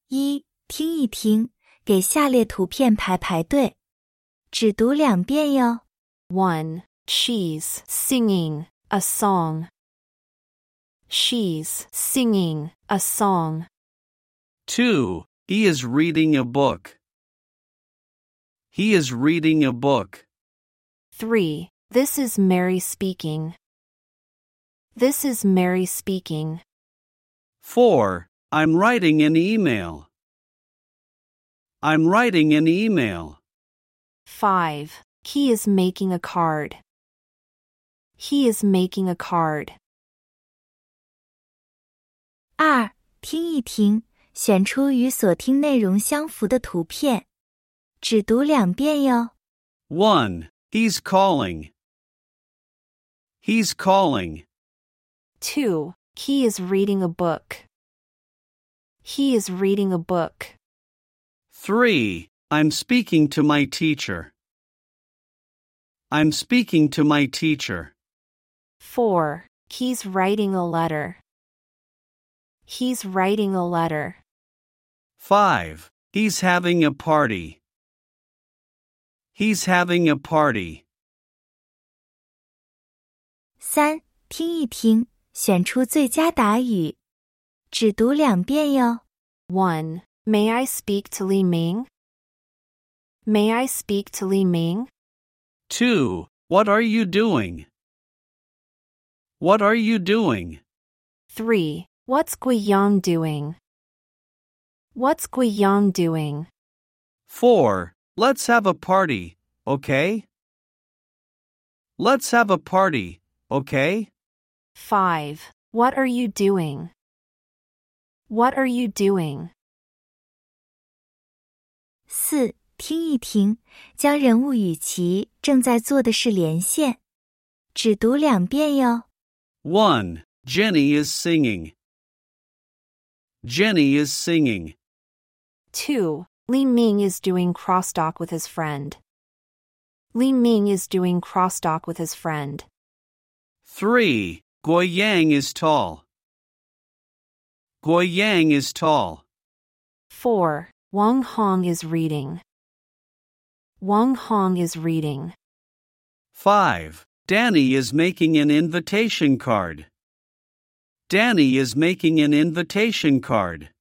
一、听一听，给下列图片排队。只读2遍哟。 1. She's singing a song. She's singing a song. 2. He is reading a book. He is reading a book. 3. This is Mary speaking. This is Mary speaking. 4. I'm writing an email. I'm writing an email. 5. He is making a card. He is making a card. 2. 听一听，选出与所听内容相符的图片。只读2遍哟。 1. He's calling. He's calling. 2. He is reading a book. He is reading a book. 3. I'm speaking to my teacher. I'm speaking to my teacher. 4. He's writing a letter. He's writing a letter. 5. He's having a party. He's having a party. 3. 听一听，选出最佳答语。只读2遍哟。 1. May I speak to Li Ming? May I speak to Li Ming? 2. What are you doing? What are you doing? 3. What's Guiyang doing? What's Guiyang doing? 4. Let's have a party, okay? Let's have a party, okay? 5. What are you doing? What are you doing? 4. 听一听，将人物与其正在做的事连线。只读2遍哟。 1. Jenny is singing. Jenny is singing. 2. Li Ming is doing crosstalk with his friend. Li Ming is doing crosstalk with his friend. 3. Guiyang is tall. Guiyang is tall. 4. Wang Hong is reading. Wang Hong is reading. 5. Danny is making an invitation card. Danny is making an invitation card.